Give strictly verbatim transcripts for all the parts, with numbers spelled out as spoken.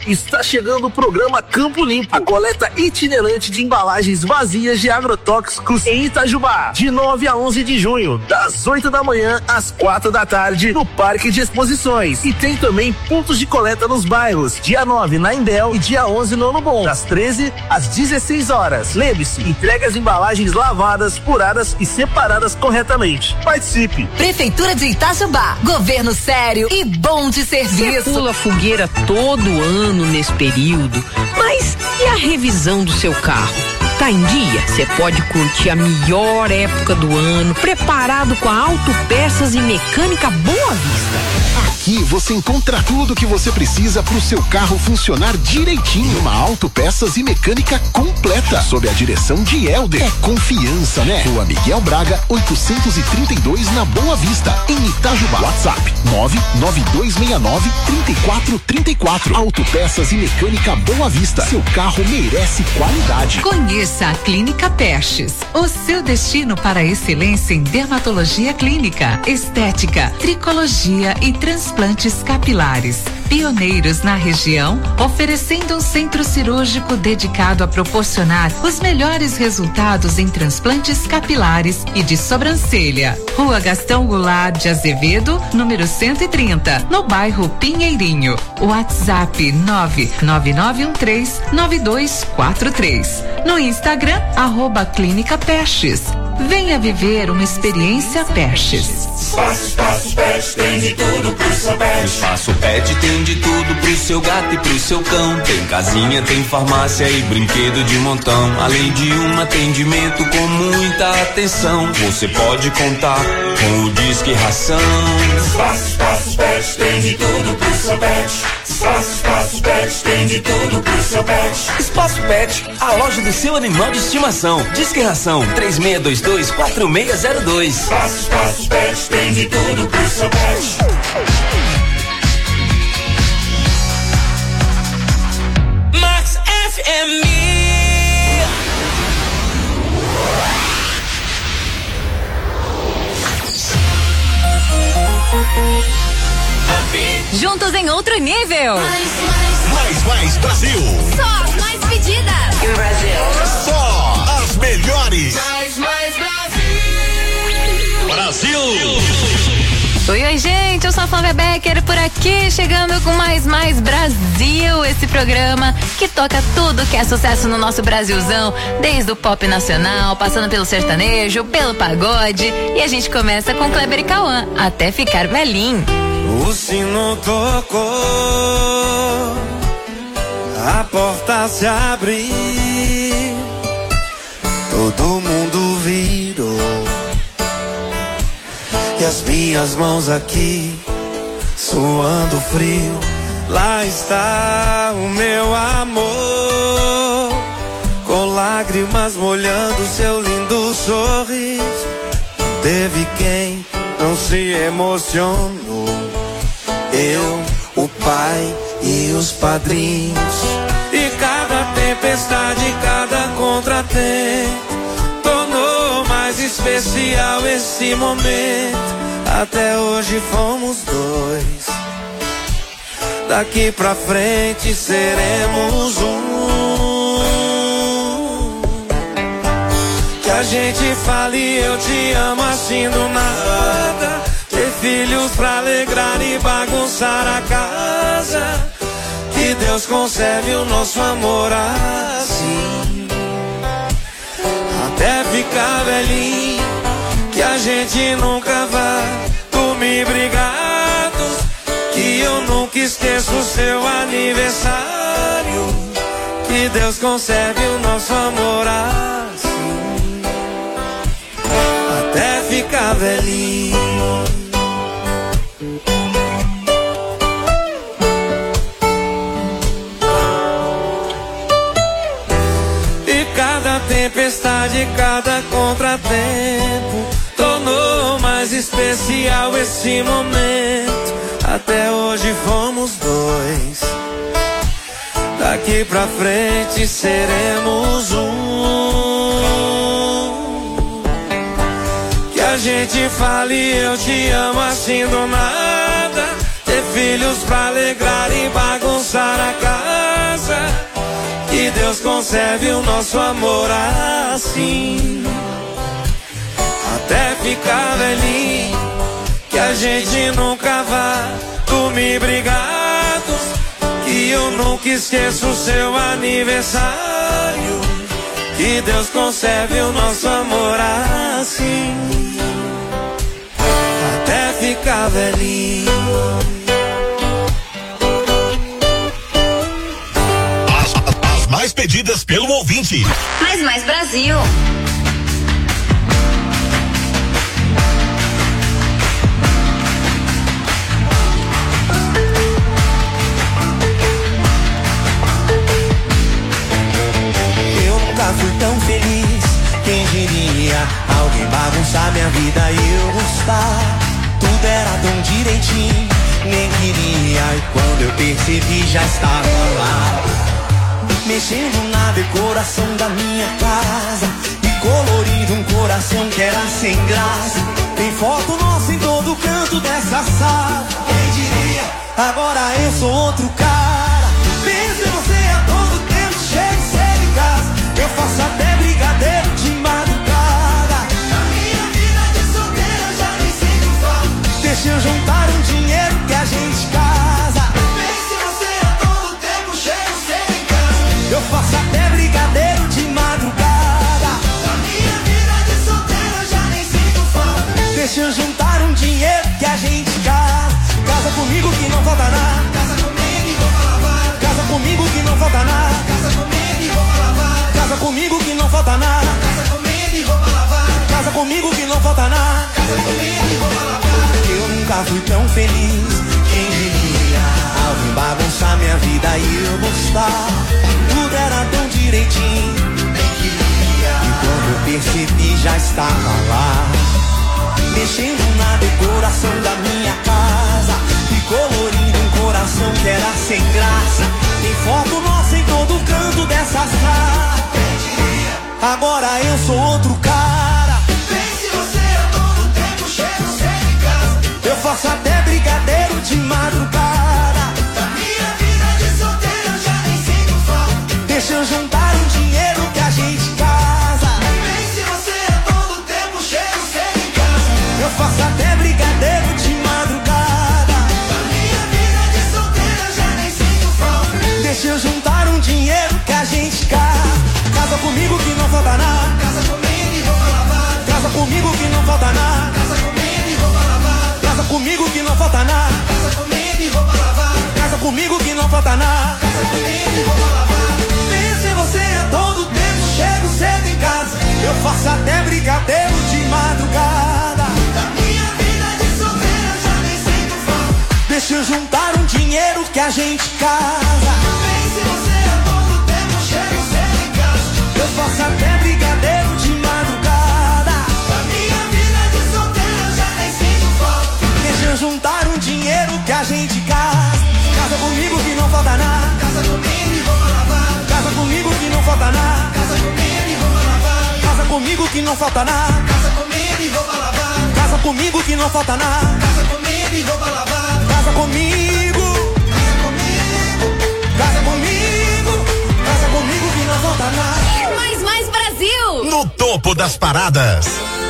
Está chegando o programa Campo Limpo, a coleta itinerante de embalagens vazias de agrotóxicos em Itajubá, de nove a onze de junho, das oito da manhã às quatro da tarde, no Parque de Exposições. E tem também pontos de coleta nos bairros, dia nove na Imbel e dia onze no Ano Bom, das treze às dezesseis horas. Lembre-se, entregue as embalagens lavadas, furadas e separadas corretamente. Participe! Prefeitura de Itajubá, governo sério e bom de serviço. Você pula fogueira todo ano nesse período, mas e a revisão do seu carro? Tá em dia? Você pode curtir a melhor época do ano, preparado com a Autopeças e Mecânica Boa Vista. Aqui você encontra tudo que você precisa para o seu carro funcionar direitinho. Uma Autopeças e Mecânica completa, sob a direção de Helder. É confiança, né? Rua Miguel Braga, oitocentos e trinta e dois, na Boa Vista, em Itajubá. WhatsApp nove nove dois seis nove, três quatro três quatro. Autopeças e Mecânica Boa Vista. Seu carro merece qualidade. Conheça a Clínica Pestes, o seu destino para a excelência em dermatologia clínica, estética, tricologia e transplantes capilares. Pioneiros na região, oferecendo um centro cirúrgico dedicado a proporcionar os melhores resultados em transplantes capilares e de sobrancelha. Rua Gastão Goulart de Azevedo, número cento e trinta, no bairro Pinheirinho. WhatsApp nove nove nove um três nove dois quatro três. No Instagram, arroba Clínica Pestes. Venha viver uma experiência Pestes. Espaço, Espaço Pet tem de tudo pro seu pet. Espaço Pet tem de tudo pro seu gato e pro seu cão. Tem casinha, tem farmácia e brinquedo de montão. Além de um atendimento com muita atenção, você pode contar com o Disque Ração. Espaço, Espaço Pet tem de tudo pro seu pet. Espaço, Espaço Pet tem de tudo pro seu pet. Espaço Pet, a loja do seu animal de estimação. Disque Ração três seis dois dois, quatro seis zero dois. Espaço, Espaço Pet tem de tudo pro seu pet. Max F M. Juntos em outro nível. Mais, mais Brasil. Só as mais pedidas. Brasil. Só as melhores. Mais, mais Brasil. Brasil. Oi, oi, gente, eu sou a Flávia Becker por aqui, chegando com mais Mais Brasil, esse programa que toca tudo que é sucesso no nosso Brasilzão, desde o pop nacional, passando pelo sertanejo, pelo pagode, e a gente começa com Kleber e Cauã, até ficar velhinho. O sino tocou, a porta se abriu, todo mundo virou, e as minhas mãos aqui, suando frio, lá está o meu amor, com lágrimas molhando seu lindo sorriso. Teve quem não se emocionou, eu, o pai e os padrinhos. E cada tempestade, cada contratempo tornou mais especial esse momento. Até hoje fomos dois, daqui pra frente seremos um. Que a gente fale eu te amo assim do nada, ter filhos pra alegrar e bagunçar a casa. Que Deus conserve o nosso amor assim, até ficar velhinho. Que a gente nunca vá dormir brigados, que eu nunca esqueço o seu aniversário. Que Deus conserve o nosso amor assim, até ficar velhinho. E cada tempestade, cada contratempo tornou mais especial esse momento. Até hoje fomos dois, daqui pra frente seremos um. Que a gente fale eu te amo assim do nada, ter filhos pra alegrar e bagunçar a casa. Que Deus conserve o nosso amor assim, até ficar velhinho, que a gente nunca vá dormir brigados. Que eu nunca esqueço o seu aniversário. Que Deus conserve o nosso amor assim, até ficar velhinho. As, as mais pedidas pelo ouvinte. Mais Mais Brasil. Fui tão feliz, quem diria? Alguém bagunçar minha vida e eu gostar. Tudo era tão direitinho, nem queria. E quando eu percebi já estava lá, mexendo na decoração da minha casa e colorindo um coração que era sem graça. Tem foto nossa em todo canto dessa sala. Quem diria? Agora eu sou outro cara. Penso em você a todo tempo, chego cedo em casa. Eu faço até brigadeiro de madrugada. Na minha vida de solteira eu já nem sinto falta. Deixa eu juntar um dinheiro que a gente casa. Pense você a todo tempo, chego cedo em casa. Eu faço até brigadeiro de madrugada. Na minha vida de solteira eu já nem sinto falta. Deixa eu juntar um dinheiro que a gente casa. Casa comigo que não falta nada. Casa comigo e roupa lavada. Casa comigo que não falta nada. Casa comigo e roupa lavada. Casa comigo que não falta nada. Casa comigo e roupa lavada. Casa comigo que não falta nada. Casa comigo e roupa lavada. Eu nunca fui tão feliz, quem diria? Alguém bagunçar minha vida e eu gostar. Tudo era tão direitinho, nem queria. E quando eu percebi já estava lá, mexendo na decoração da minha casa e colorindo um coração que era sem graça. Tem foto nossa em todo canto dessa sala. Agora eu sou outro cara. Pense você a todo tempo, chego cedo em casa. Eu faço até brigadeiro de madrugada. Da minha vida de solteiro eu já nem sinto falta. Deixa eu juntar um dinheiro que a gente casa. Pense você a todo tempo, chego cedo em casa. Eu faço até brigadeiro de madrugada. Da minha vida de solteiro eu já nem sinto falta. Deixa eu juntar um dinheiro que a gente casa. Casa comigo que não falta nada. Casa comigo e roupa lavada. Casa comigo que não falta nada. Casa comigo e roupa lavada. Casa comigo que não falta nada. Casa comigo e roupa lavada. Casa comigo que não falta nada. Casa comigo e roupa lavada. Pensa em você a todo tempo, chego cedo em casa. Eu faço até brigadeiro de madrugada. Da minha vida de solteira já nem sinto falta. Deixa eu juntar um dinheiro que a gente casa. Pensa em você a todo tempo, chego cedo em casa. Eu faço até brigadeiro de madrugada. Da minha vida de solteiro eu já nem sinto falta. Deixa eu juntar um dinheiro que a gente casa. Casa comigo que não falta nada. Casa comigo e roupa lavada. Casa comigo que não falta nada. Casa comigo e roupa lavada. Casa comigo que não falta nada. Casa comigo e roupa lavada. Casa comigo que não falta nada. Casa comigo e roupa lavada. Casa comigo. Casa comigo. Casa comigo. Casa comigo que não falta nada. Mais Mais Brasil. No topo das paradas.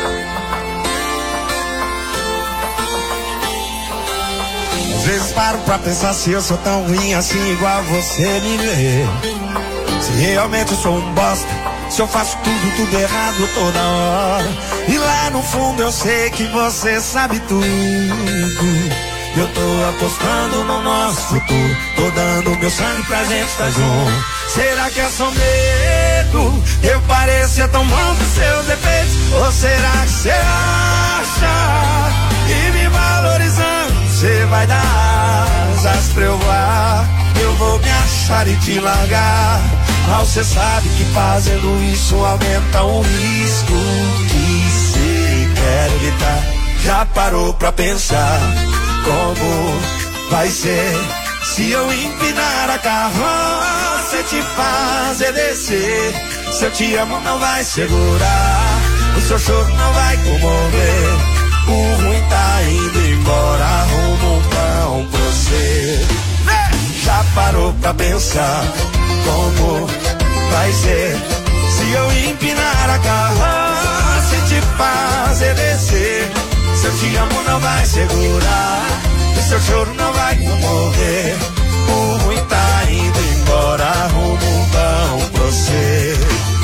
Às vezes paro pra pensar se eu sou tão ruim assim igual você me vê. Se realmente eu sou um bosta, se eu faço tudo, tudo errado toda hora. E lá no fundo eu sei que você sabe tudo. Eu tô apostando no nosso futuro, tô dando meu sangue pra gente estar junto. Será que é só medo? Eu parecia tão bom com seus defeitos. Ou será que você acha que me valorizando você vai dar asas pra eu voar? Eu vou me achar e te largar. Mal cê sabe que fazendo isso aumenta o risco que cê quer evitar. Já parou pra pensar como vai ser se eu empinar a carroça e te fazer descer? Se eu te amo não vai segurar, o seu choro não vai comover. O ruim tá indo embora, arruma um pão pra você. você. Já parou pra pensar como vai ser se eu empinar a carroça e te fazer descer? Se eu te amo não vai segurar, e seu choro não vai comover. O ruim tá indo embora, rumo um bom pra você.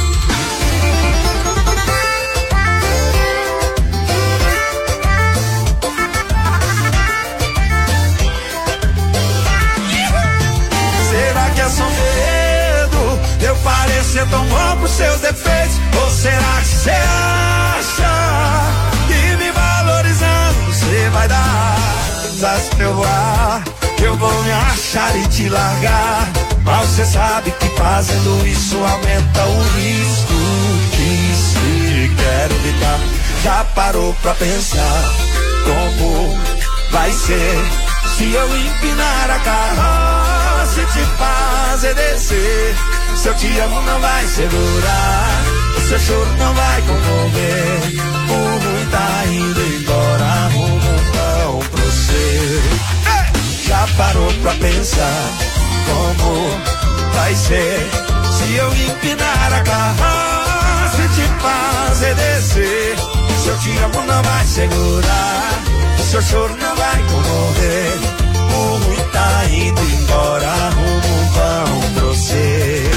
Será que é só medo de eu parecer tão bom pros seus defeitos? Ou será que você acha que me valorizando você vai dar asas pra eu voar? Eu vou me achar e te largar, mas você sabe que fazendo isso aumenta o risco que se quero evitar. Já parou pra pensar como vai ser se eu empinar a carroça e te fazer descer? Se eu te amo não vai segurar, o seu choro não vai comover. O ruim tá indo embora, rumo um pão pra você. Já parou pra pensar como vai ser se eu empinar a carroça e te fazer descer? Se eu te amo não vai segurar, o seu choro não vai comover. O ruim tá indo embora, rumo um pão pra você.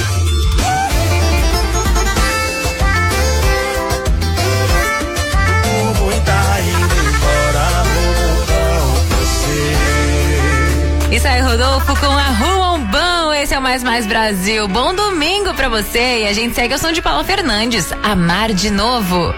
O ruim tá indo embora, rumo um pão pra você. Isso aí, Rodolfo, com Arruma um Bom. Esse é o Mais Mais Brasil. Bom domingo pra você. E a gente segue o som de Paula Fernandes, Amar de Novo.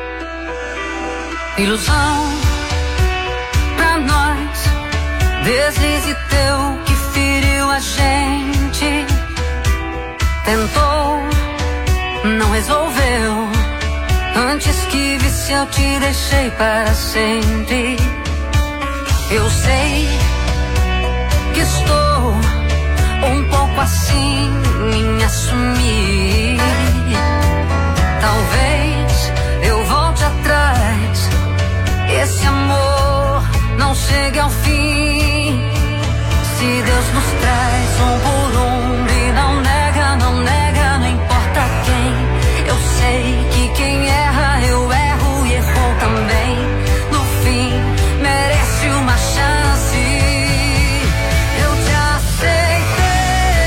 Ilusão pra nós, deslize teu que feriu a gente. Tentou, não resolveu. Antes que visse eu te deixei para sempre. Eu sei que estou um pouco assim em assumir. Talvez eu volte atrás, esse amor não chegue ao fim. Se Deus nos traz um por um e não nega, não nega, não importa quem. Eu sei que quem erra eu erro e errou também. No fim merece uma chance. Eu te aceitei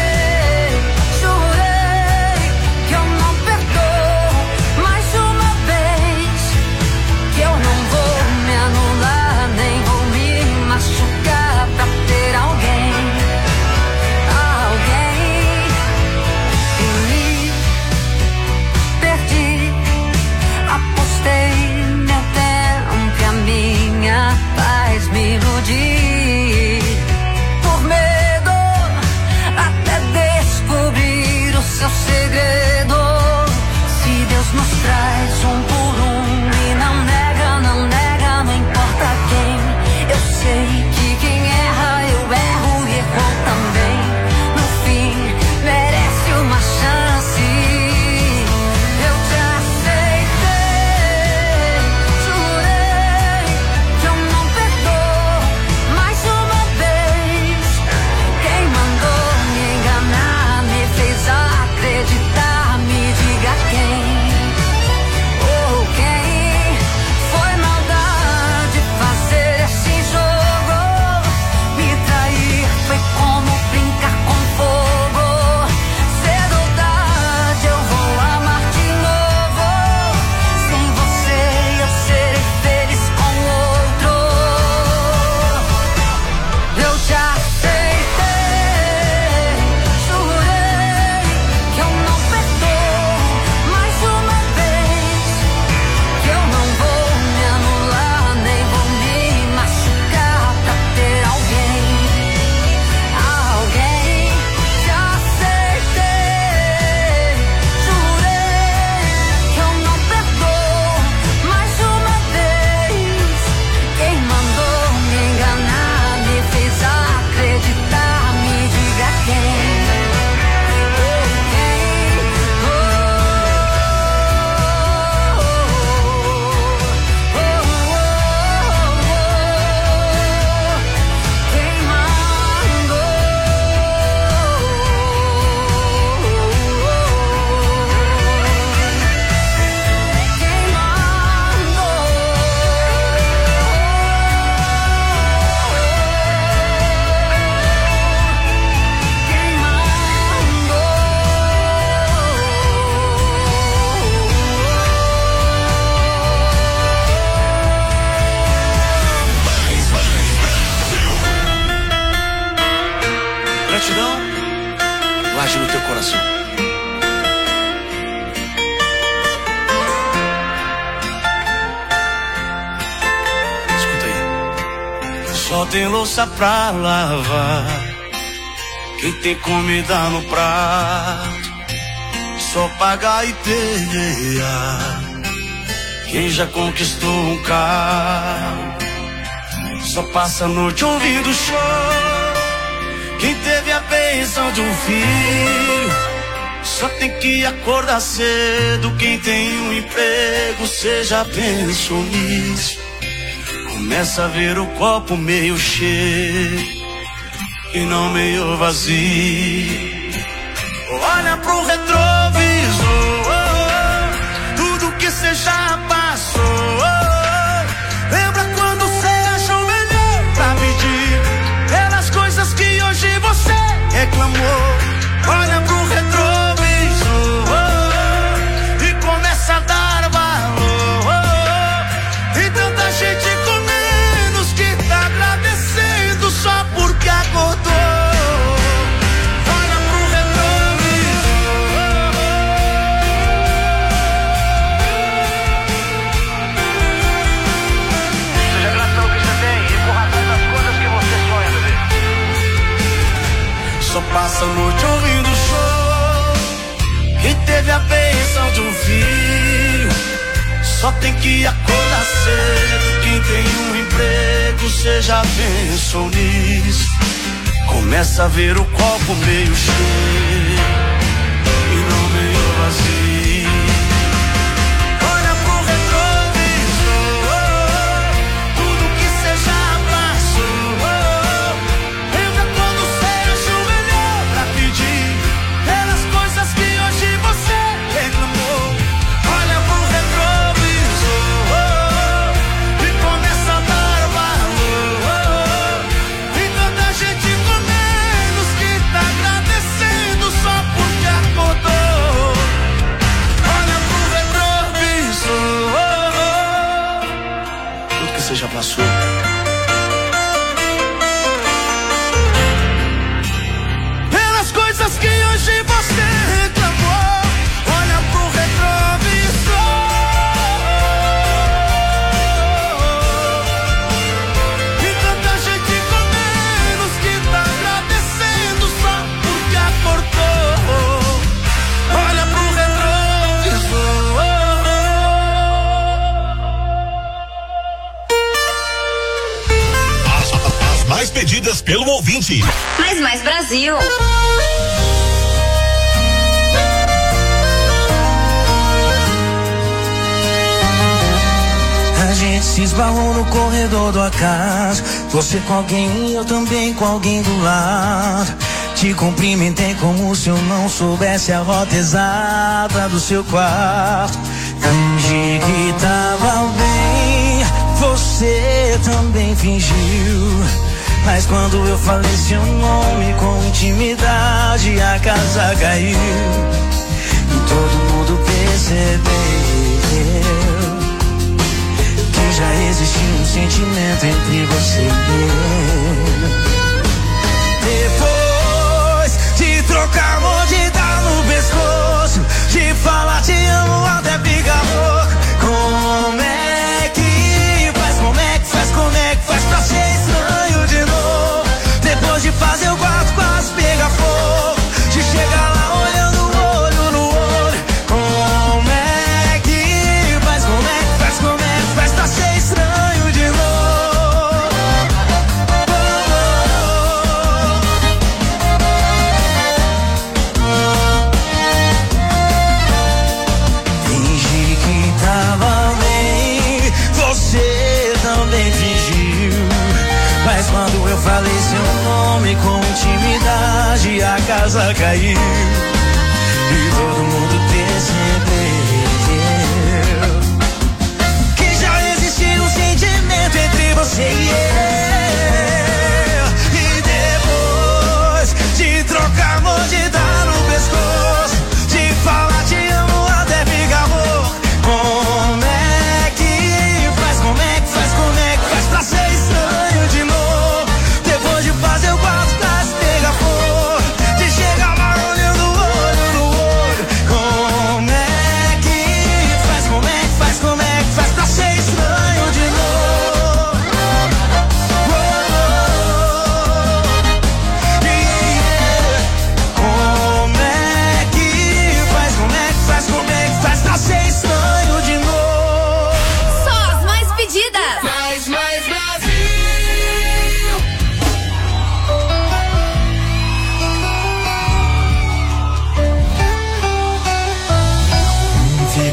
age no teu coração. Escuta aí. Só tem louça pra lavar, quem tem comida no prato, só paga e pegar. Quem já conquistou um carro, só passa a noite ouvindo choro. Quem teve a bênção de um filho, só tem que acordar cedo. Quem tem um emprego, seja pensou nisso, começa a ver o copo meio cheio e não meio vazio. Olha pro retrovisor, tudo que cê já passou. Lembra quando cê achou melhor pra pedir pelas coisas que hoje você reclamou. Olha pro retrovisor e começa a dar valor. Tem tanta gente com menos que tá agradecendo só porque acordou. Só passa a noite ouvindo show. Quem teve a bênção de um filho, só tem que acordar cedo. Quem tem um emprego, seja pensou nisso, começa a ver o copo meio cheio e não meio vazio. Olha pro retrovisor, tudo que cê já passou. Lembra quando cê achou melhor pra pedir pelas coisas que hoje você reclamou. Olha pro retrovisor e começa a dar valor. Tem tanta gente com menos que tá agradecendo só porque acordou. Olha pro retrovisor, tudo que você já passou. Pelas coisas que hoje você reclamou. Olha pro retrovisor. E tanta gente com menos que tá agradecendo só porque acordou. Olha pro retrovisor. As, as mais pedidas pelo ouvinte. Mais Mais Brasil. A gente se esbarrou no corredor do acaso. Você com alguém e eu também com alguém do lado. Te cumprimentei como se eu não soubesse a rota exata do seu quarto. Fingi que tava bem, você também fingiu. Mas quando eu falei seu nome com intimidade, a casa caiu. E todo mundo percebeu que já existia um sentimento entre você e eu. Depois de trocar mordida no pescoço, de falar te amo até ficar louco. Como é que faz, como é que faz, como é que faz pra ser estranho de novo? Depois de fazer o quarto quase pegar fogo, de chegar lá olhando olho no olho. Como é que faz, como é que faz, como é que faz pra ser estranho de novo? Fingi que tava bem, você também fingiu. Mas quando eu falei seu nome com intimidade, a casa caiu. E todo mundo percebeu que já existia um sentimento entre você e eu. E depois de trocar mordida no pescoço, de falar te amo até ficar louco. Como é que faz, como é que faz, como é que faz pra ser estranho de novo? Depois de fazer o quarto quase pegar fogo, de chegar lá olhando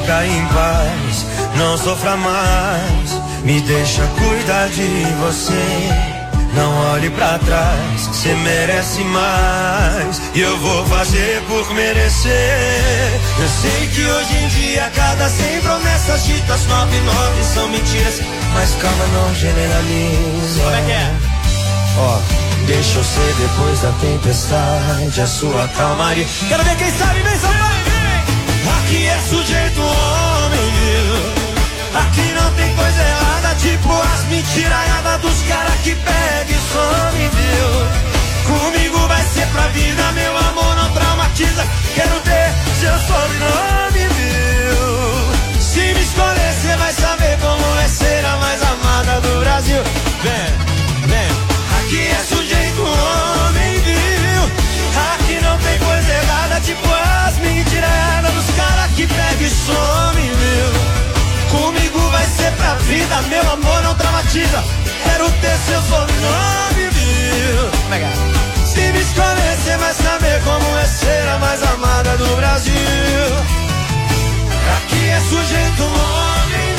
fica em paz, não sofra mais, me deixa cuidar de você. Não olhe pra trás, cê merece mais, e eu vou fazer por merecer. Eu sei que hoje em dia cada cem promessas ditas, nove nove são mentiras, mas calma, não generaliza. Como é que é? Ó, deixa eu ser depois da tempestade a sua calmaria. Quero ver quem sabe, vem, São Paulo. Aqui é sujeito homem, viu? Aqui não tem coisa errada, tipo as mentiraiadas dos caras que pega e some, viu? Comigo vai ser pra vida, meu amor não traumatiza. Quero ter seu sobrenome, viu? Se me escolher, cê vai saber como é ser a mais amada do Brasil. Vem, vem. Aqui é sujeito homem, viu? Aqui não tem coisa errada, tipo as mentiraiadas dos caras que pega e some, viu? Comigo vai ser pra vida, meu amor não traumatiza. Quero ter seu sobrenome, viu? Se me escolher, cê vai saber como é ser a mais amada do Brasil. Aqui é sujeito homem,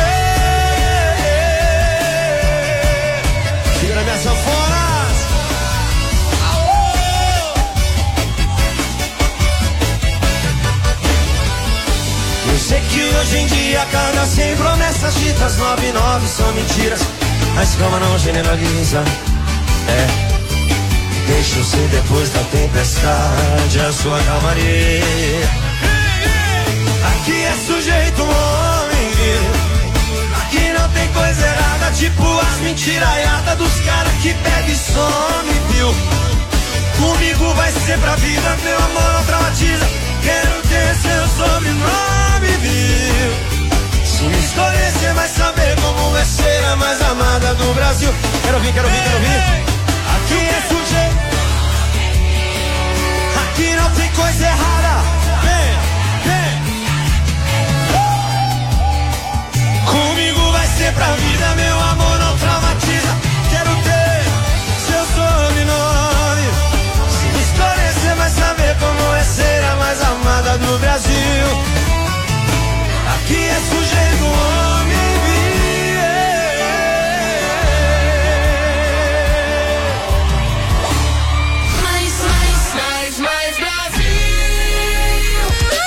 viu? Segura minha sanfona. Sei que hoje em dia cada cem promessas ditas, nove e nove são mentiras, mas calma, não generaliza. É, deixa eu ser depois da tempestade a sua calmaria. Aqui é sujeito homem, aqui não tem coisa errada, tipo as mentiraiadas dos caras que pega e some, viu? Comigo vai ser pra vida, meu amor não traumatiza. Quero ter seu sobrenome, viu? Se me escolher, cê vai saber como é ser a mais amada do Brasil. Quero ouvir, quero ouvir, quero ouvir. Aqui é sujeito, aqui não tem coisa errada. Vem, vem. Comigo vai ser pra vida, meu amor não traumatiza. Quero ter seu sobrenome. Se me escolher, cê vai saber como é ser a mais amada do Brasil. Aqui é sujeito homem, mais, mais, mais, mais Brasil.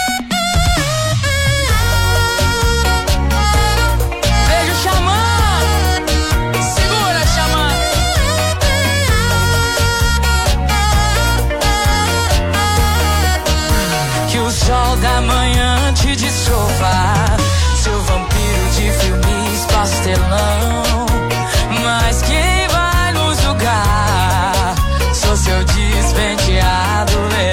Vejo chamando, segura chamando. Que o sol da manhã te desculpa, seu vampiro de filmes pastelão. Mas quem vai nos julgar? Sou seu despenteado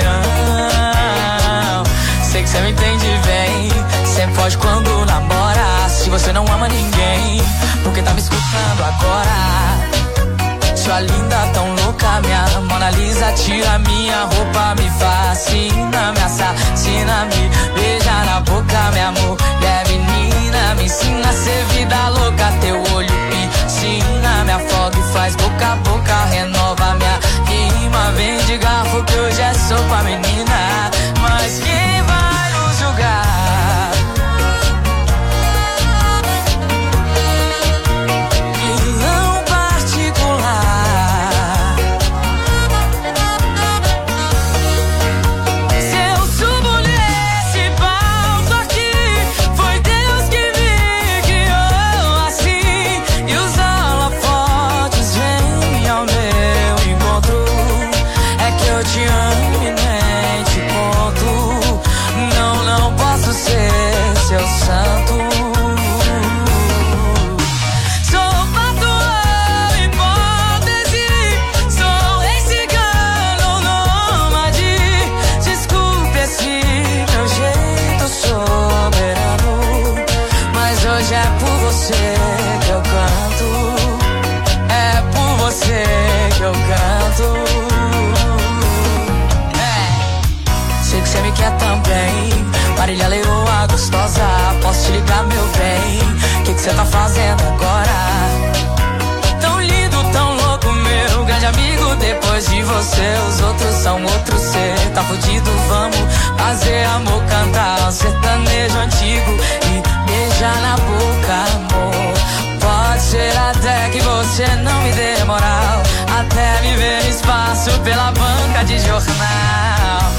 verão. Sei que cê me entende bem, sempre foge quando namora. Se você não ama ninguém, porque tá me escutando agora? Sua linda tão louca, minha Mona Lisa, tira minha roupa, me fascina, me assassina, me beija na boca, meu amor. E é menina, me ensina a ser vida louca, teu olho piscina, me afoga e faz boca a boca, renova minha rima. Vem de garfo que hoje é sopa, menina, mas quem vai nos julgar? Marília Leoa gostosa, posso te ligar, meu bem? Que que cê tá fazendo agora? Tão lindo, tão louco, meu grande amigo. Depois de você, os outros são outros. Cê tá fudido, vamos fazer amor, cantar um sertanejo antigo. passo pela banca de jornal.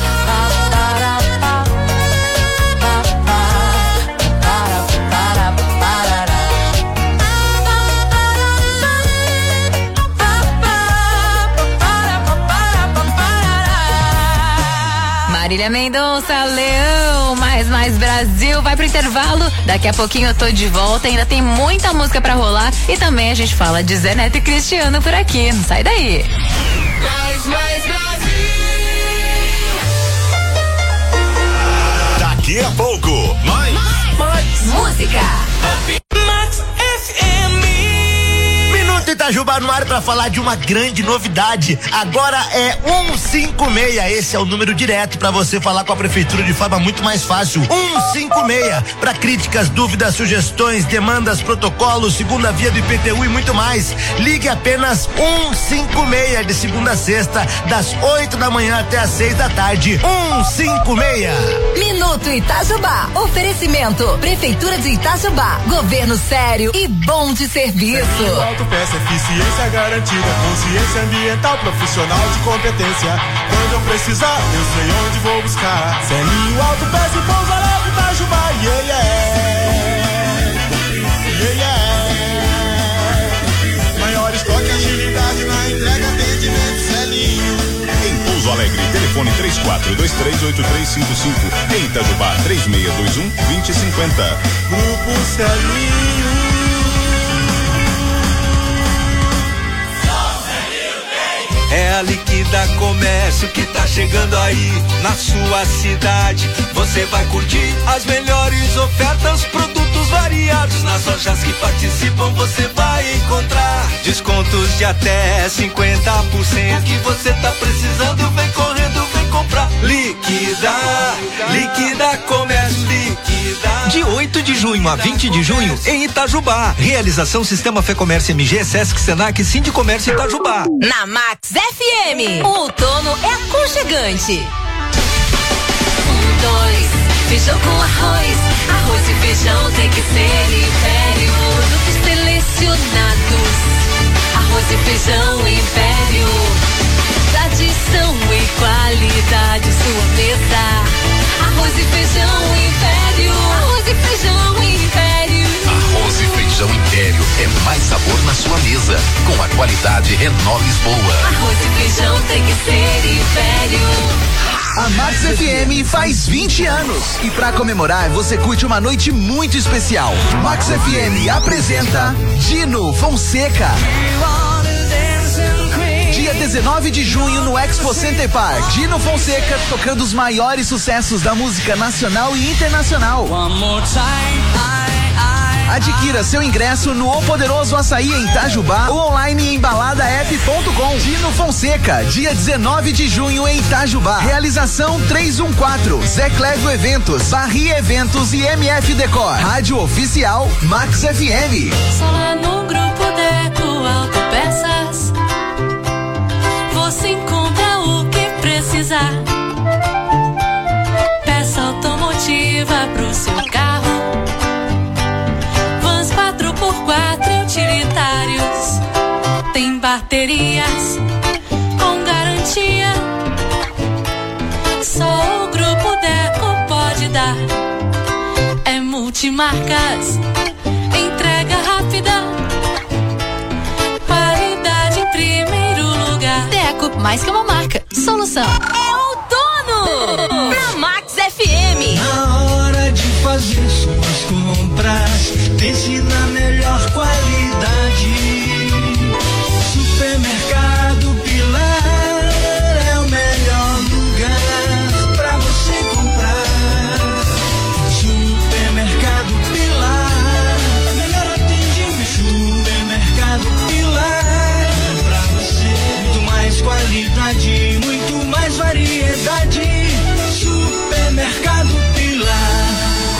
Marília Mendonça, Leão, mais mais Brasil, vai pro intervalo, daqui a pouquinho eu tô de volta, ainda tem muita música pra rolar e também a gente fala de Zé Neto e Cristiano por aqui, não sai daí. Mais mais Brasil. Daqui a pouco, mais mais, mais música. Max F M. Minuto Itajubá no ar para falar de uma grande novidade. Agora é um cinco seis. Esse é o número direto para você falar com a prefeitura de forma muito mais fácil. um cinco seis para críticas, dúvidas, sugestões, demandas, protocolos, segunda via do I P T U e muito mais. Ligue apenas um cinco seis de segunda a sexta, das oito da manhã até as seis da tarde. um cinco seis. Minuto Itajubá. Oferecimento Prefeitura de Itajubá. Governo sério e bom de serviço. Autopeça, eficiência garantida, consciência ambiental, profissional de competência. Quando eu precisar, eu sei onde vou buscar. Celinho Autopeça e Pouso Alegre, Itajubá, yeah, yeah. Yeah, yeah. Maior estoque, agilidade na entrega, atendimento, Celinho. Em Pouso Alegre, telefone três quatro dois três oito três cinco cinco. Em Itajubá, três seis dois um dois zero cinco zero. Grupo Celinho. É a Liquida Comércio que tá chegando aí na sua cidade. Você vai curtir as melhores ofertas, produtos variados. Nas lojas que participam você vai encontrar descontos de até cinquenta por cento. O que você tá precisando, vem correndo, vem comprar. Liquida, Liquida Comércio, Liquida. De oito de junho a vinte de junho em Itajubá. Realização Sistema Fê Comércio M G, Sesc, Senac, Sindicomércio Itajubá. Na Max F M, o outono é aconchegante. Um, dois, feijão com arroz. Arroz e feijão tem que ser Império. Produtos selecionados. Arroz e feijão Império. Tradição e qualidade, sua mesa. Arroz e feijão Império. Arroz e feijão Império. Arroz e feijão Império é mais sabor na sua mesa, com a qualidade Renault Lisboa. Arroz e feijão tem que ser Império. A Max F M faz vinte anos e pra comemorar você curte uma noite muito especial. Max F M apresenta Dino Fonseca. Dia dezenove de junho no Expo Center Park. Dino Fonseca tocando os maiores sucessos da música nacional e internacional. Adquira seu ingresso no O Poderoso Açaí em Itajubá ou online em balada app ponto com. Dino Fonseca, dia dezenove de junho em Itajubá. Realização trezentos e quatorze, Zé Clébio Eventos, Barri Eventos e M F Decor. Rádio Oficial Max F M. Só lá no Grupo Deco Autopeças você encontra o que precisar. Peça automotiva pro seu carro. Vans quatro por quatro utilitários. Tem baterias com garantia. Só o Grupo Deco pode dar. É multimarcas, entrega rápida, qualidade em primeiro lugar. Deco, mais que uma marca, solução. É outono na Max F M. Na hora de fazer suas compras, pense na melhor qualidade. Supermercado Pilar é o melhor lugar pra você comprar. Supermercado Pilar, melhor atendimento. Supermercado Pilar, pra você muito mais qualidade, muito mais variedade. Supermercado Pilar.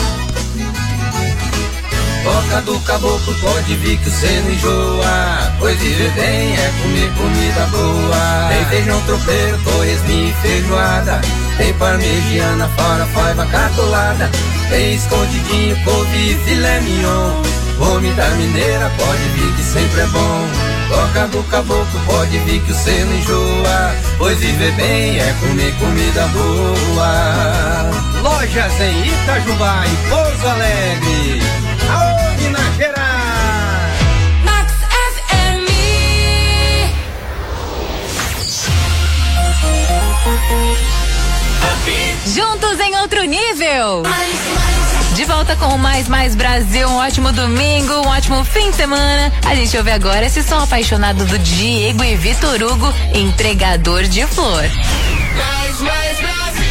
Boca do Caboclo, pode vir que cê não enjoa. Pois viver bem é comer comida boa. Tem feijão tropeiro, torresminho e feijoada. Tem parmegiana, fora faiva catolada. Tem escondidinho, couve e filé mignon. Fome da mineira, pode vir que sempre é bom. Toca do caboclo, pode vir que você não enjoa, pois viver bem é comer comida boa. Lojas em Itajubá e Pouso Alegre, aô Minas Gerais. Max F M. Juntos em outro nível. De volta com o Mais Mais Brasil, um ótimo domingo, um ótimo fim de semana. A gente ouve agora esse som apaixonado do Diego e Vitor Hugo, Entregador de Flor. Mais Mais Brasil.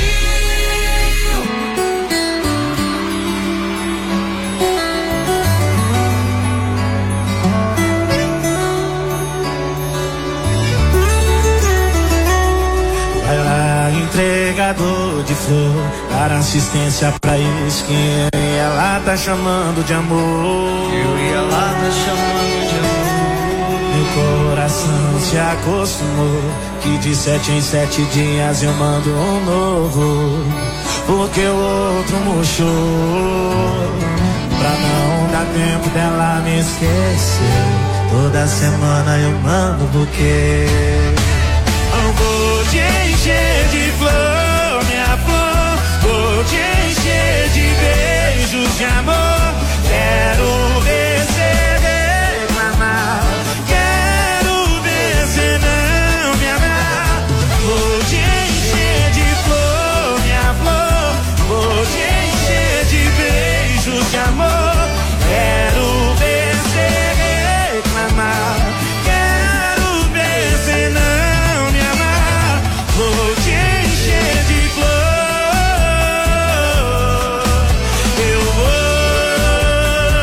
Vai lá, entregador de flor, dar assistência pra isso que eu e ela tá chamando de amor. Eu e ela tá chamando de amor. Meu coração se acostumou que de sete em sete dias eu mando um novo, porque o outro murchou. Pra não dar tempo dela me esquecer, toda semana eu mando buquê. Eu vou te encher de flor, minha flor, vou te encher de beijos de amor. Quero ver cê reclamar, quero ver cê não me amar. Vou te encher de flor, minha flor, vou te encher de beijos de amor. Quero ver cê reclamar, quero ver cê não me amar. Vou te encher de flor, eu vou.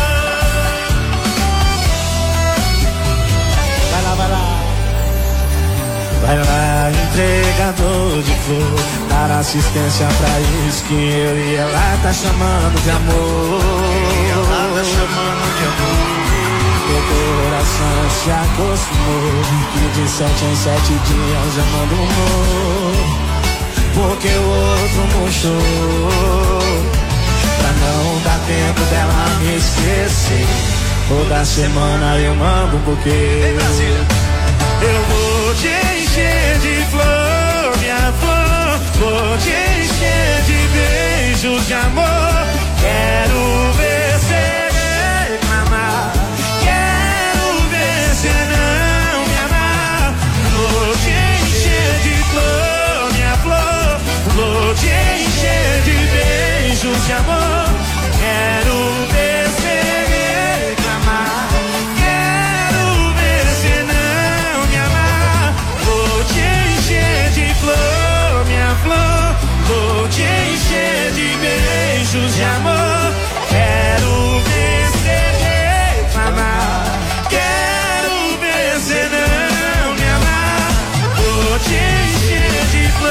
Vai lá, vai lá. Vai lá, entregador de flor, dar assistência pra isso que eu e ela tá chamando de amor. Ela tá chamando de amor. Meu coração se acostumou que de sete em sete dias eu mando um amor, porque o outro murchou. Pra não dar tempo dela me esquecer, toda semana eu mando um buquê. Eu vou te encher de flor, minha flor, vou te encher de beijos de amor. Quero ver cê reclamar, quero ver cê não me amar. Vou te encher de flor, minha flor, vou te encher de beijos de amor. Quero ver cê reclamar, quero ver cê não me amar. Vou te encher de flor, minha flor, vou te encher de beijos de amor. Quero ver cê reclamar, quero ver cê não me amar. Vou te encher de flor,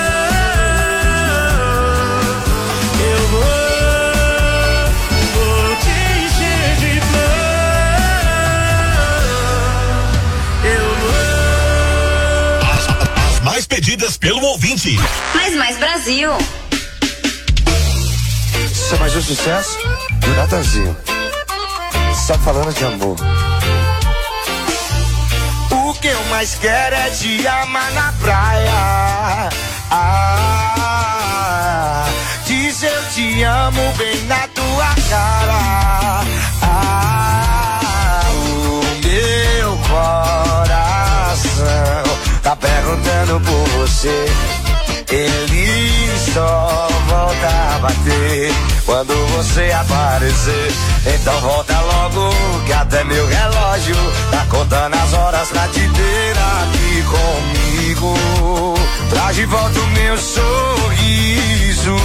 eu vou. Vou te encher de flor, eu vou. As, as mais pedidas pelo ouvinte. Mais Mais Brasil. Isso é mais um sucesso do Natanzinho. Só falando de amor. O que eu mais quero é te amar na praia. Ah, diz eu te amo bem na tua cara. Ah, o meu coração tá perguntando por você. Ele só volta a bater quando você aparecer. Então volta logo que até meu relógio tá contando as horas pra te ter aqui comigo. Traz de volta o meu sorriso.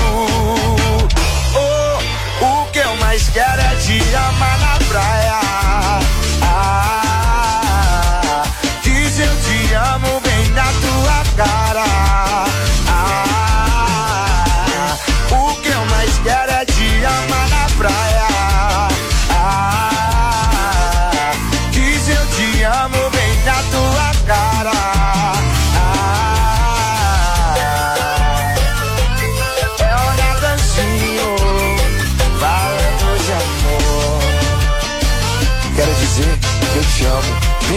Oh, o que eu mais quero é te amar na praia. Ah, diz eu te amo bem na tua cara. Ah, o que eu mais quero é te amar na praia. Ah, diz eu te amo bem na tua cara. Ah,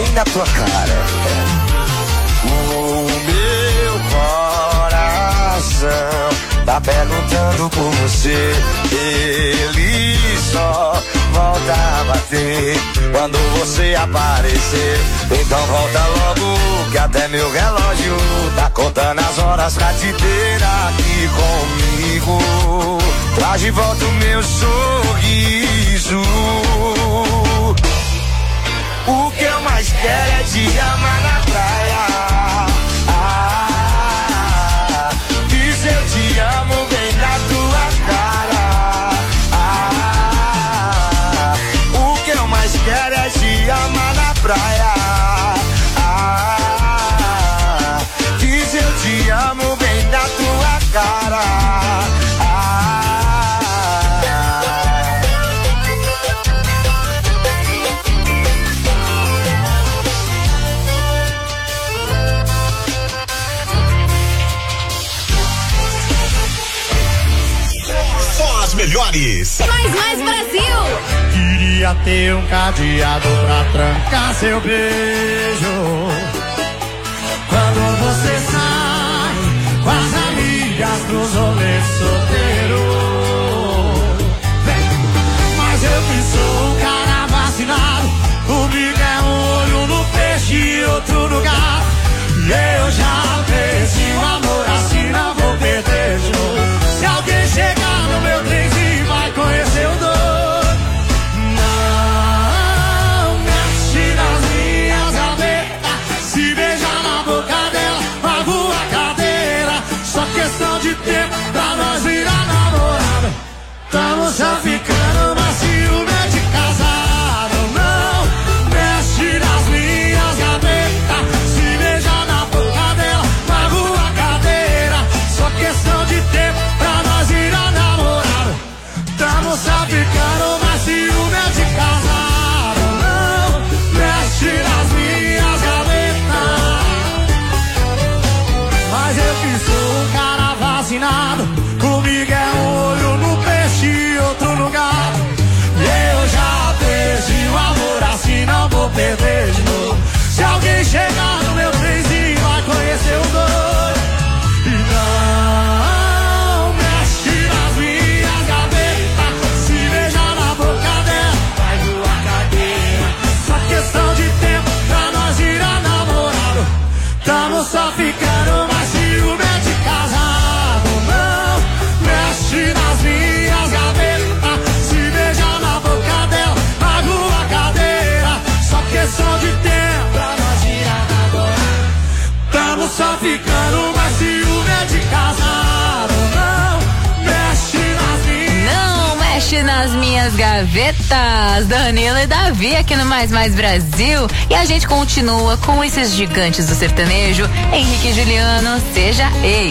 bem na tua cara. O meu coração tá perguntando por você. Ele só volta a bater quando você aparecer. Então volta logo, que até meu relógio tá contando as horas pra te ter aqui comigo. Traz de volta o meu sorriso. O que eu mais quero é te amar na praia. Ah, diz eu te amo bem na tua cara. Ah, o que eu mais quero é te amar na praia. Ah, diz eu te amo bem na tua cara. Melhores. Mais, mais Brasil. Queria ter um cadeado pra trancar seu beijo. Quando você sai com as amigas nos rolês solteiros. Mas eu que sou um cara vacinado. Comigo é um olho no peixe e outro no gato. E eu já perdi o amor, assim não vou perder de novo. Se alguém chegar no meu trenzinho vai conhecer o doido. Não mexe nas minhas gavetas. Se beijar na boca dela vai voar cadeira. Só questão de tempo pra nós virar namorada. Tamo só ficando, mas ciúme é de casado. Não mexe nas minhas gavetas. Se beijar na boca dela vai voar cadeira. Só questão de tempo pra nós virar namorado. Tamo só ficando, mas ciúme é de casado. Não mexe nas minhas gavetas. Mas eu que sou um cara vacinado. Comigo é um olho no peixe e outro no gato. E eu já perdi o amor, assim não vou perder de novo. Se alguém chegar no meu trenzinho vai conhecer o doido. E não mexe nas minhas gavetas. Se beijar na boca dela vai voar cadeira. Só questão de tempo pra nós virar namorado. Tamo só ficando, mas ciúme é de casado. Não mexe nas minhas gavetas. Se beijar na boca dela vai voar cadeira. Só questão de tempo pra nós virar namorado. Tamo só ficando, mas ciúme é de casado. Não mexe nas minhas. Não mexe nas minhas gavetas. Danilo e Davi aqui no Mais Mais Brasil. E a gente continua com esses gigantes do sertanejo. Henrique e Juliano, seja ex.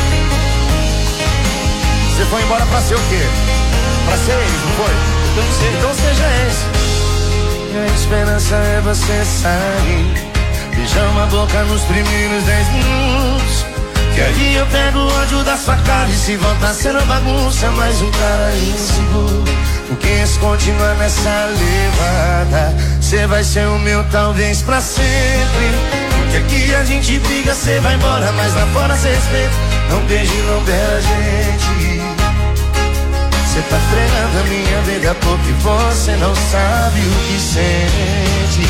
Você foi embora pra ser o quê? Pra ser ex, não foi? Então, então seja ex. E a esperança é você sair. Beijar uma boca nos primeiros dez minutos. Que aí eu pego o ódio da sua cara. E se voltar sendo bagunça, mais um cara inseguro. Porque se continuar nessa levada, cê vai ser o meu talvez pra sempre. Porque aqui a gente briga, cê vai embora, mas lá fora cê respeita. Não beije, não beija a gente. Cê tá fregando a minha vida porque você não sabe o que sente.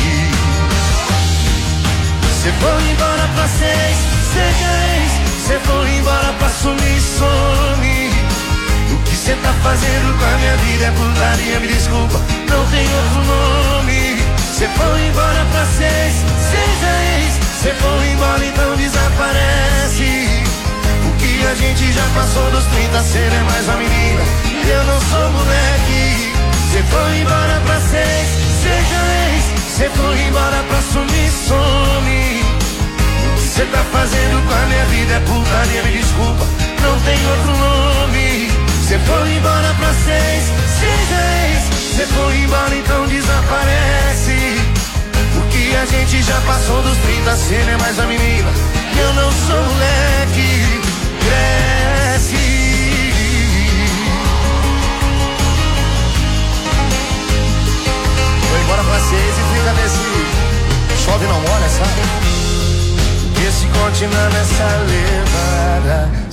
Cê foi embora pra seis, seja ex. Cê foi embora pra sumir, some. O que cê tá fazendo com a minha vida é putaria, me desculpa, não tem outro nome. Cê foi embora pra seis, seja ex. Cê foi embora, então desaparece. O que a gente já passou dos trinta, cê não é mais uma menina e eu não sou moleque. Cê foi embora pra seis, seja ex. Cê foi embora pra sumir, some. O que cê tá fazendo com a minha vida é putaria, me desculpa, não tem outro nome. Cê foi embora pra seis, seja ex. Cê foi embora, então desaparece. O que a gente já passou dos trinta, cê não é mais a menina e eu não sou moleque. Cresce. Foi embora pra seis e fica nesse chove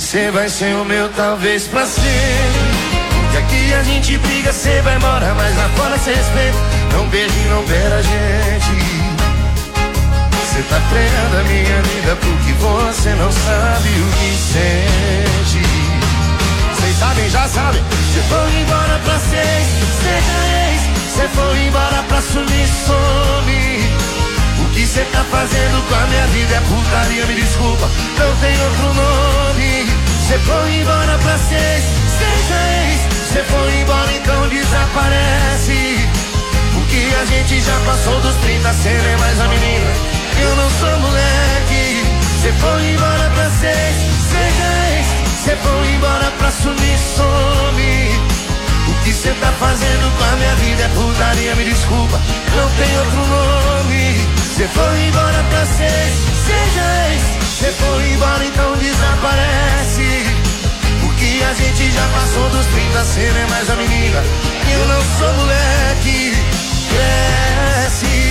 cê vai ser o meu talvez pra sempre. Porque aqui a gente briga, cê vai embora, mas lá fora cê respeita. Não beija e não beira a gente. Cê tá freando a minha vida porque você não sabe o que sente. Vocês sabem, já sabem. Cê foi embora pra ser, seja ex. Cê foi embora pra sumir, some. O que cê tá fazendo com a minha vida é putaria, me desculpa, não tem outro nome. Cê foi embora pra ser, seja ex. Cê foi embora, então desaparece. Porque a gente já passou dos trinta, cê não é mais a menina, eu não sou moleque. Cê foi embora pra ser, seja ex. Cê foi embora pra sumir, some. O que cê tá fazendo com a minha vida é putaria, me desculpa, não tem outro nome. Cê foi embora pra ser, seja ex. Cê foi embora, então desaparece. Porque a gente já passou dos trinta, cê não é mais a menina, eu não sou moleque. Cresce.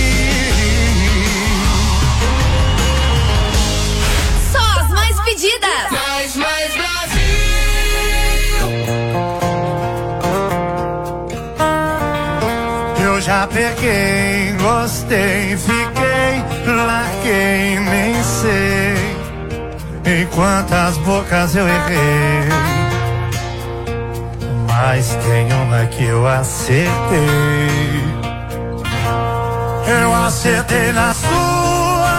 Só as mais pedidas. Mais, mais Brasil. Eu já peguei, gostei, fiquei, larguei, nem sei em quantas bocas eu errei, mas tem uma que eu acertei. Eu acertei na sua,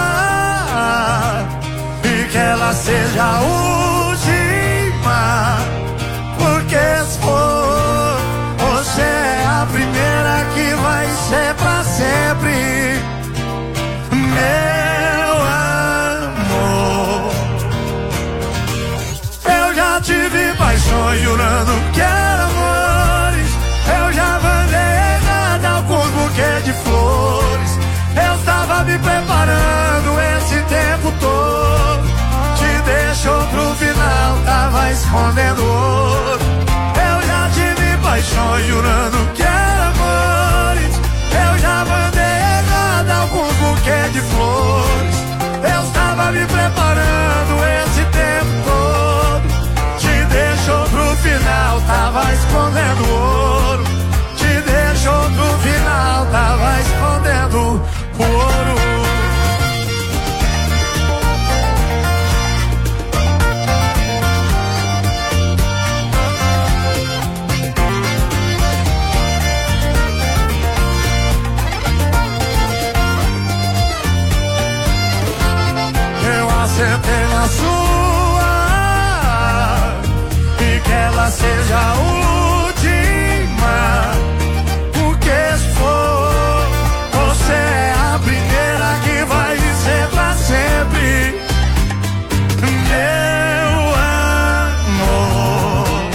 e que ela seja a última, porque se for, você é a primeira que vai ser pra sempre, meu amor. Eu já tive paixões jurando que era amores, eu já mandei errada alguns buquês de flores. Eu estava me preparando esse tempo todo, te deixou pro final, tava escondendo ouro. Eu já tive paixões jurando que era amores, eu já mandei errado alguns buquês de flores. Eu estava me preparando esse tempo todo, te deixou pro final, tava escondendo ouro. Te deixou pro final, tava escondendo o ouro. Eu acertei na sua, e que ela seja a última, porque se for, você é a primeira que vai ser pra sempre, meu amor.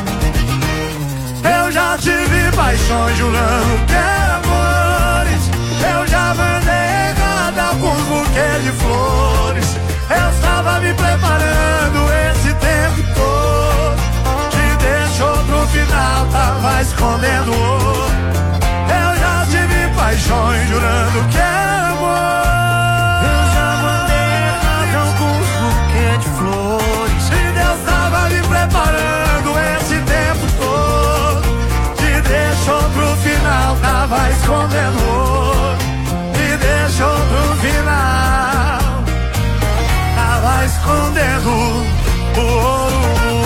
Eu já tive paixões jurando que era amores, eu já mandei errado alguns buquês de flores. Eu estava me preparando esse tempo todo, te deixou pro final, tava escondendo ouro. Eu já tive paixões jurando que era amor, eu já mandei errado alguns buquês de flores. E Deus tava me preparando esse tempo todo, te deixou pro final, tava escondendo ouro. Me deixou pro final, tava escondendo o ouro.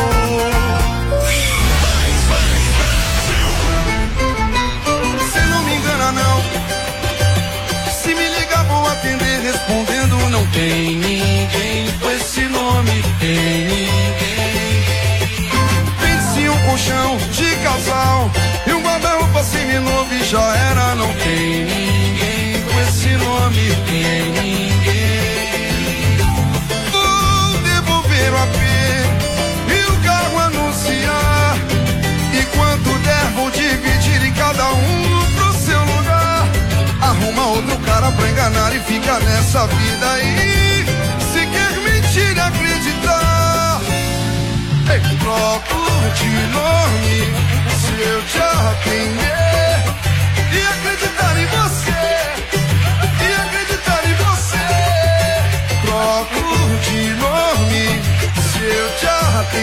Cê não me engana não, se me ligar vou atender respondendo. Não tem ninguém com esse nome, tem ninguém. Vende-se um colchão de casal e um guarda-roupa seminovo e já era. Não tem ninguém com esse nome, tem ninguém. Vou devolver o A P e o carro anunciar, e quanto der vou dividir em cada um pro seu lugar. Arruma outro cara pra enganar e fica nessa vida aí. Se quer mentir e acreditar, ei, troco de nome se eu te arrepender. E acreditar em você, e acreditar em você. Troco de nome se eu te arrepender.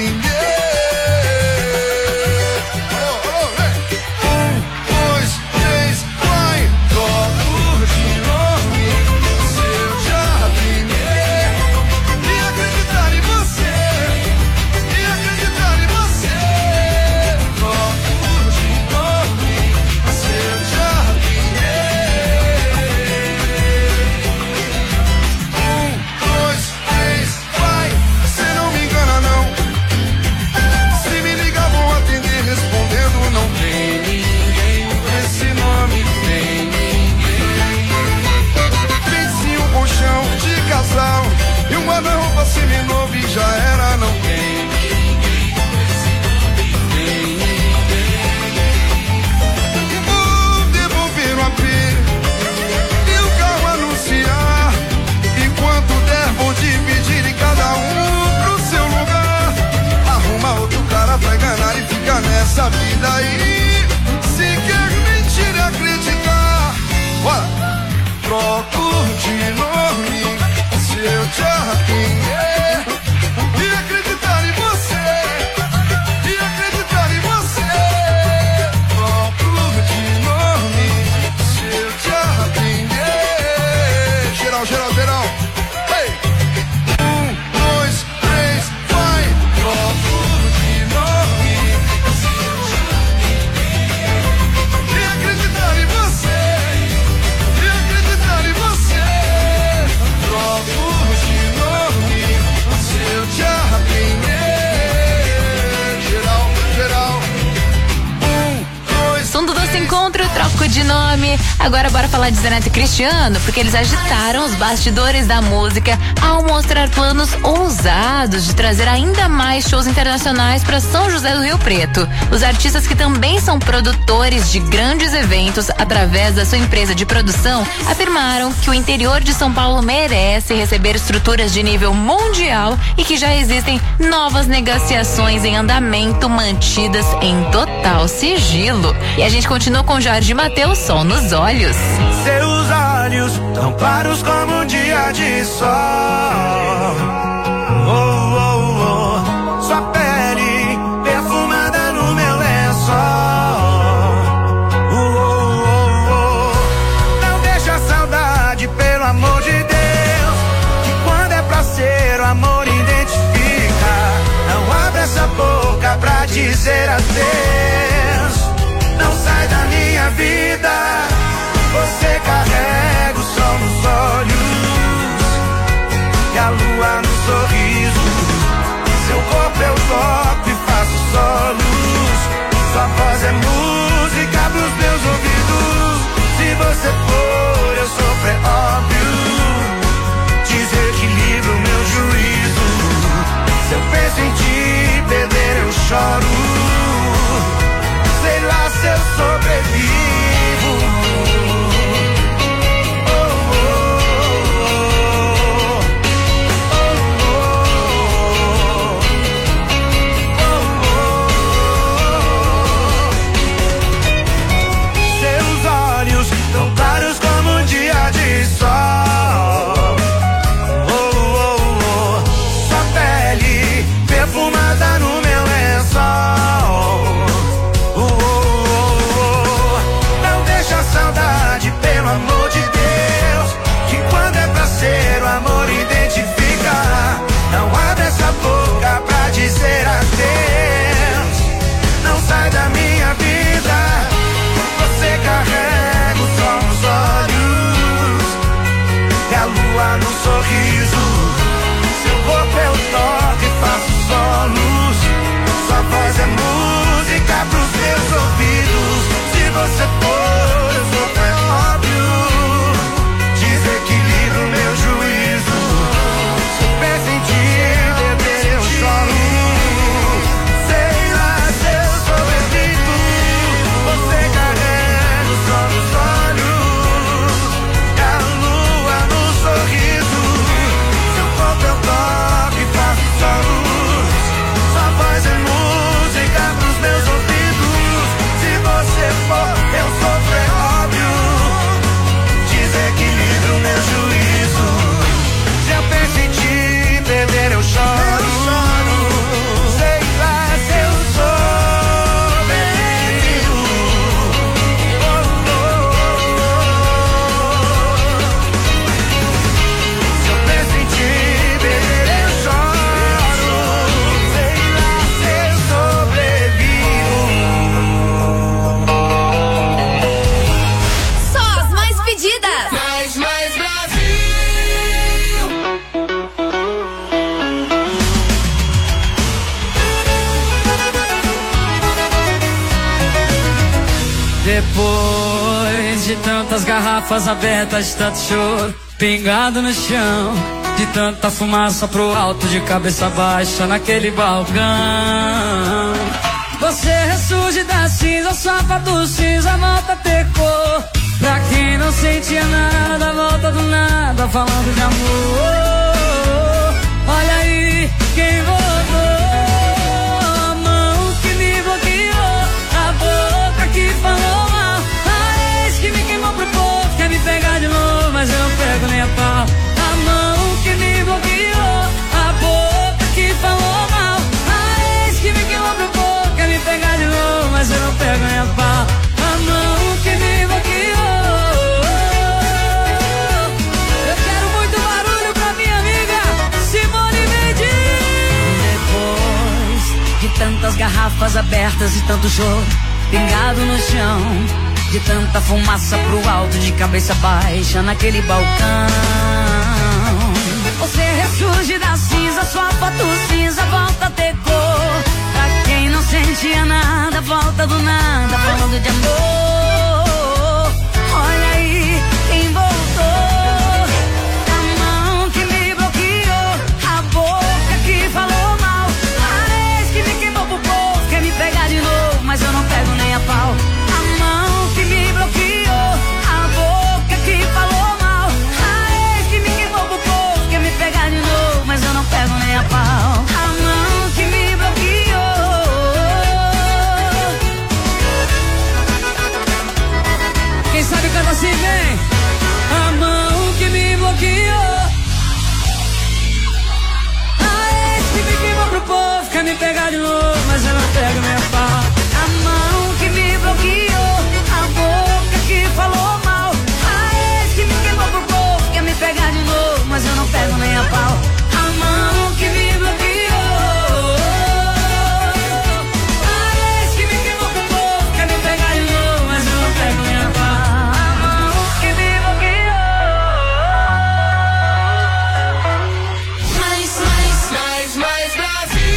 daí? Se quer mentir e acreditar, ué, troco de nome se eu te arrepender. E acreditar em você, e acreditar em você. Troco de nome se eu te arrepender. Geral, geral, geral. Hey! Um, dois, três, vai. Troco de nome se eu te arrepender. E acreditar em você, e acreditar em você. Troco de nome se eu te arrepender. Geral, geral. Um, dois. Som do Doce Encontro, troco de nome. Agora bora falar de Zé Neto e Cristiano, porque eles agitaram os bastidores da música ao mostrar planos ousados de trazer ainda mais shows internacionais para São José do Rio Preto. Os artistas, que também são produtores de grandes eventos através da sua empresa de produção, afirmaram que o interior de São Paulo merece receber estruturas de nível mundial e que já existem novas negociações em andamento mantidas em total sigilo. E a gente continua com Jorge Mateus, Sol nos Olhos. Seus olhos tão claros como um dia de sol. Oh, oh, oh. Sua pele perfumada no meu lençol. Oh, oh, oh, oh. Não deixa a saudade, pelo amor de Deus, que quando é pra ser o amor identifica. Não abre essa boca pra dizer adeus. Não sai da minha vida. Você carrega o sol nos olhos e a lua no sorriso. Seu corpo eu toco e faço solos. Sua voz é música pros meus ouvidos. Se você for, eu sofro, é óbvio. Desequilibro meu juízo. Se eu penso em te perder, eu choro. Sei lá se eu sobrevivo. Dizer adeus, não sai da minha vida. Você carrega o sol nos olhos e a lua no sorriso. Seu corpo eu toco e faço solos. Sua voz é música pros meus ouvidos. Se você for, eu sou, é óbvio. Desequilibro meu juízo. Se eu penso em ti, beber eu choro. Eu sofro, é óbvio. Desequilibro meu juízo. Se eu penso em te perder, eu choro. Sei lá se eu sobrevivo. Oh, oh, oh. Se eu penso em te perder, eu choro. Sei lá se eu sobrevivo. Mais, mais Brasil. Depois de tantas garrafas abertas, de tanto choro pingado no chão, de tanta fumaça pro alto, de cabeça baixa naquele balcão, você ressurge da cinza, sua do cinza volta a ter cor. Pra quem não sentia nada, volta do nada, falando de amor. Olha aí quem voltou, a mão que me bloqueou, a garrafas abertas e tanto choro pingado no chão. De tanta fumaça pro alto, de cabeça baixa naquele balcão. Você ressurge da cinza, sua foto cinza volta a ter cor. Pra quem não sentia nada, volta do nada, falando de amor. Olha aí quem voltou. A mão que me bloqueou, a boca que falou mal, a ex que me queimou pro povo, quer me pegar de novo, mas eu não pego nem a pau. A mão que me bloqueou, a boca que falou mal, a ex que me queimou pro povo, quer me pegar de novo, mas eu não pego nem a pau. A mão que me bloqueou. Quem sabe canta assim, vem. A mão que me bloqueou, a ex que me queimou pro povo, quer me pegar de novo, mas eu não pego nem a pau. A mão que me bloqueou, a boca que falou mal, a ex que me queimou pro povo, quer me pegar de novo, mas eu não pego nem a pau. A mão que me bloqueou, a ex que me queimou pro povo, quer me pegar de novo, mas eu não pego nem a pau. A mão que me bloqueou. Mais, mais, mais, mais Brasil.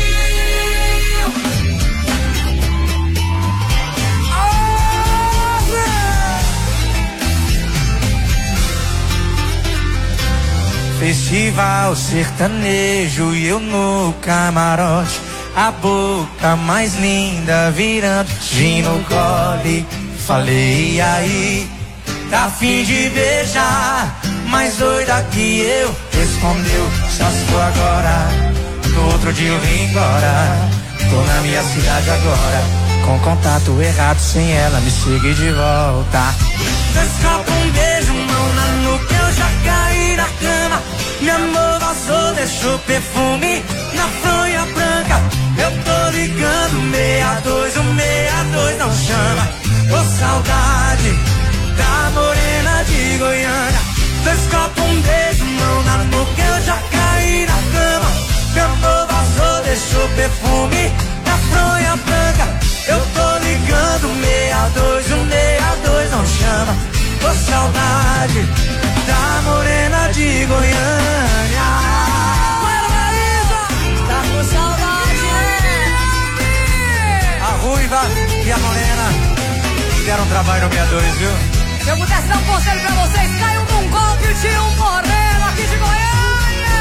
Festival sertanejo e eu no camarote, a boca mais linda virando gin no gole. Falei, e aí, tá a fim de beijar, mais doida que eu. Respondeu, só se for agora, no outro dia eu vim embora. Tô na minha cidade agora, com contato errado, sem ela me siga de volta. Dois copos, um beijo, mão na nuca, eu já caí na cama. Meu amor vazou, deixou perfume na fronha branca. Eu tô ligando, meia dois, o meia dois não chama. Ô saudade da morena de Goiânia. Dois copos, um beijo, mão na nuca, eu já caí na cama. Meu amor vazou, deixou perfume na fronha branca. Eu tô ligando, meia dois, o meia dois não chama. Ô saudade da morena de Goiânia. Bora, Marisa! Tá com saudade, A ruiva e a morena deram trabalho no meia dois, viu? Se eu pudesse dar um conselho pra vocês, caiam num golpe de um moreno aqui de Goiânia.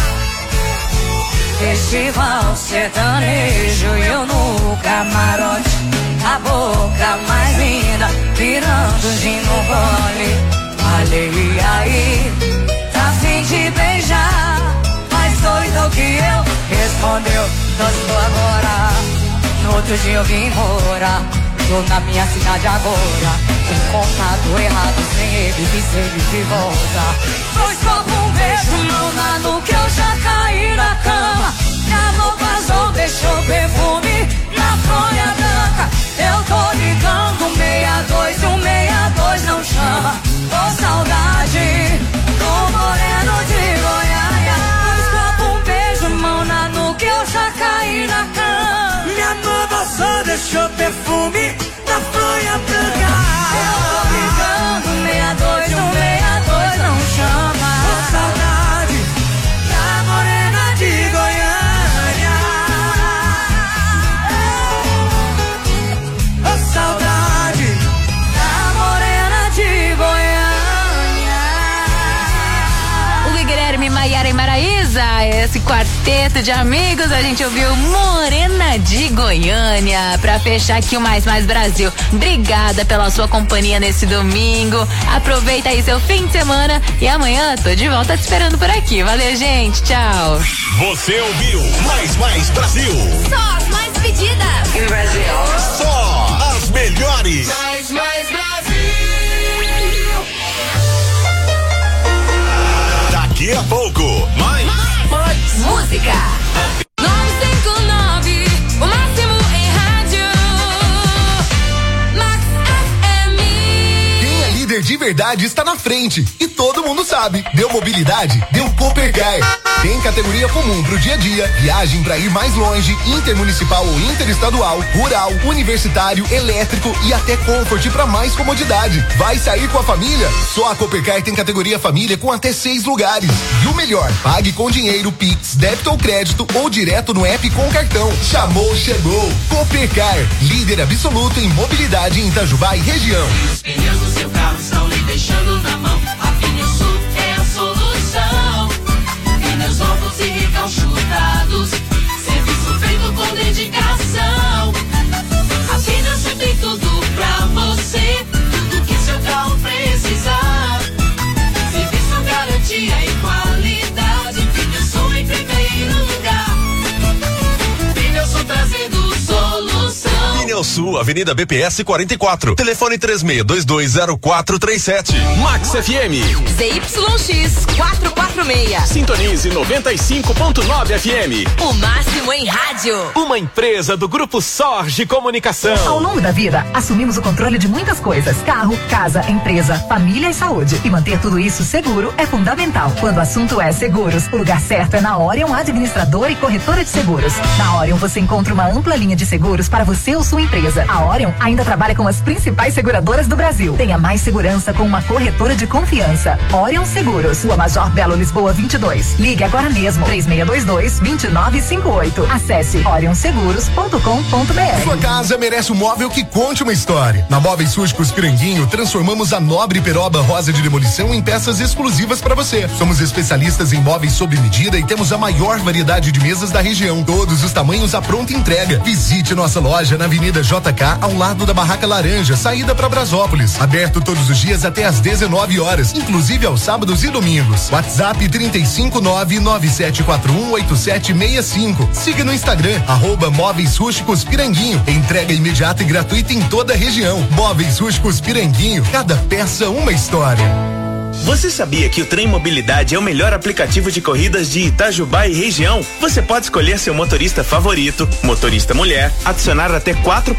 Festival sertanejo e eu no camarote, a boca mais linda virando gin no gole. Falei, aí, tá a fim de beijar, mais doido que eu. Respondeu, não estou agora, no outro dia eu vim morar. Tô na minha cidade agora, com contato errado, sem ele, me segue de volta. Dois copos, um beijo, mão na nuca, eu já caí na cama. Minha mão vazou, deixou perfume na fronha branca. Eu tô ligando, meia dois, um meia dois não chama. Ô saudade do moreno de Goiânia. Dois copos, um beijo, mão na nuca, eu já caí na cama. Minha mão vazou, deixou perfume na fronha branca. Eu tô ligando, meia dois, um meia dois não chama. Ô saudade da morena de Goiânia. Ô saudade da morena de Goiânia. O Guilherme, Maiara e Maraísa, esse quarteto de amigos, a gente ouviu Morena de Goiânia, pra fechar aqui o Mais Mais Brasil. Obrigada pela sua companhia nesse domingo, aproveita aí seu fim de semana e amanhã tô de volta te esperando por aqui. Valeu, gente, tchau. Você ouviu Mais Mais Brasil. Só as mais pedidas. Só as melhores. Mais, mais Brasil. Daqui a pouco, mais. mais. Música. nove cinco nove, o máximo em rádio. Max F M. Quem é líder líder de verdade está na frente e todo mundo sabe. Deu mobilidade? Deu Coopercar. Tem categoria comum pro dia a dia, viagem para ir mais longe, intermunicipal ou interestadual, rural, universitário, elétrico e até Comfort para mais comodidade. Vai sair com a família? Só a Coopercar tem categoria família com até seis lugares. E o melhor, pague com dinheiro, Pix, débito ou crédito ou direto no app com cartão. Chamou, chegou. Coopercar, líder absoluto em mobilidade em Itajubá e região. Os pneus do seu carro estão lhe deixando na mão. A Pneusul é a solução. Pneus novos e recalchutados. Serviço feito com dedicação. A Pneusul tem tudo pra você. Tudo que seu carro precisar. Serviço, garantia e qualidade. Pneusul em primeiro lugar. Pneusul trazendo solução. Pneusul, Avenida B P S quarenta e quatro. Telefone três seis dois dois zero quatro três sete. Max F M. Z Y X quatrocentos e quarenta e seis. Sintonize noventa e cinco ponto nove F M. O máximo em rádio. Uma empresa do Grupo Sorge Comunicação. Ao longo da vida, assumimos o controle de muitas coisas: carro, casa, empresa, família e saúde. E manter tudo isso seguro é fundamental. Quando o assunto é seguros, o lugar certo é na Orion Administradora e Corretora de Seguros. Na Orion você encontra uma ampla linha de seguros para você ou sua empresa. A Orion ainda trabalha com as principais seguradoras do Brasil. Tenha mais segurança com uma corretora de confiança. Orion Seguros, Rua Major Belo Lisboa vinte e dois. Ligue agora mesmo, três seis dois dois, dois nove cinco oito. Acesse orion seguros ponto com ponto b r. Sua casa merece um móvel que conte uma história. Na Móveis Rústicos Piranguinho, transformamos a nobre peroba rosa de demolição em peças exclusivas para você. Somos especialistas em móveis sob medida e temos a maior variedade de mesas da região. Todos os tamanhos à pronta entrega. Visite nossa loja na Avenida J K, ao lado da Barraca Laranja, saída para Brasópolis. Aberto todos os dias até às dezenove horas, inclusive aos sábados e domingos. WhatsApp trinta e cinco nove nove sete quatro um oito sete seis cinco. Siga no Instagram, arroba Móveis Rústicos Piranguinho. Entrega imediata e gratuita em toda a região. Móveis Rústicos Piranguinho, cada peça uma história. Você sabia que o Trem Mobilidade é o melhor aplicativo de corridas de Itajubá e região? Você pode escolher seu motorista favorito, motorista mulher, adicionar até quatro